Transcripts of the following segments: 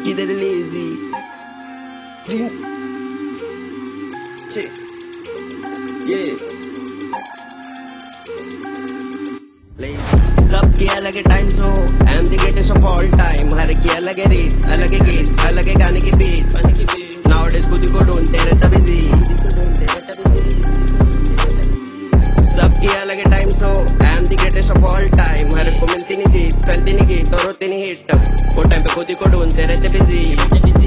किधर lazy Prince ये सबके अलग time so I am the greatest of all time. हर की अलग है रीत, अलग है गीत, अलग है गाने की बीट। नाउडेज खुद को ढूंढते रहता बिजी। सबकी अलग time so I am the greatest of all time. हर को मिलती नहीं जीत, फैलती नहीं गीत और होती नहीं हिट। वो टाइम पे खुद को ढूंढते रहते बिजी।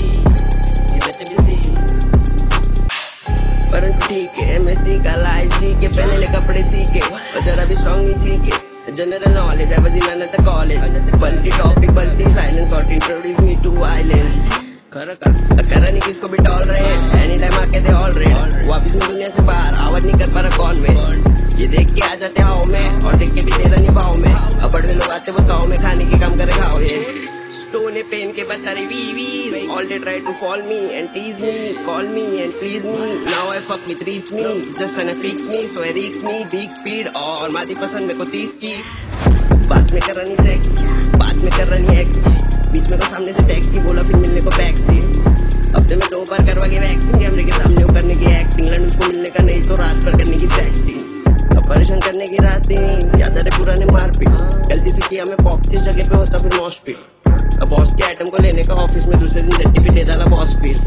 पर ठीक है मैं सीखा लाइफ जी के, पहले ले कपड़े सीखे और जरा भी स्ट्रॉन्ग नहीं सीखे। जनरल नॉलेज है बस इन द कॉलेज। बल्टी टॉपिक बल्टी silence got introduce me to violence. करा नहीं किसको भी टॉलरेट, एनी टाइम आके दे ऑल रेड। वापिस में दुनिया से बाहर आवाज नहीं कर पा रहा कौन में। ये देख के आ जाते हाव में और देख के भी तेरा नहीं भाव में। अब बड़े लोग आते बताओ में खाने के काम करे खाओ ये। स्टोने पेन के बता रही वीवीज, all they try to fall me and tease me, call me and please me. Now I fuck with reach me, just tryna fix me, so I reach me, big speed और मादी पसंद मेरे को 30 की। बात में कर रहा नहीं सेक्स की, बात में कर रहा नहीं एक्स की, बीच में को सामने से टैक्स की बोला फिर मिलने को बैक सीट। हफ्ते में 2 बार करवा के वैक्सिंग, कैमरे के सामने वो करने की एक्टिंग। लंड उसको मिलने का नहीं तो रात भर करने की सेक्सटिंग। अब परेशान करने की रात नहीं याद है पुराने मारपीट। गलती से किया मैं पॉप जिस जगह पे होता फिर मॉशपीट। अब बॉस के आइटम को लेने का ऑफिस में दूसरे दिन डट्टी पे दे डाला बॉस फिर।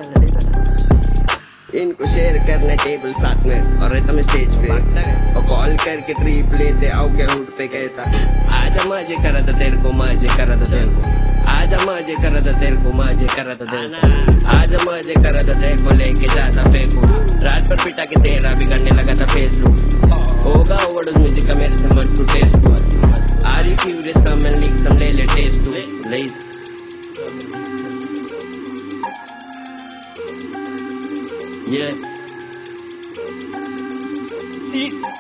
इनको शेयर करने टेबल साथ में और रहता मैं स्टेज पे और कॉल करके ट्रिप लेते आओ क्या रूट पे कहता। आजा मजे करा था तेरे को, मजे करा था तेरे को। आजा मजे करा था तेरे को, मजे करा था तेरे को। आजा मजे करा था तेरे को लेके जाता फेंकू। रात पर पिटा के तेरा भी करने लगा था फेसबुक। होगा ओवरडोज म्यूजिक का मेरे से मत टू टेस्ट टू। Are you curious? Come and lick some lele taste too. Lace. Yeah. See.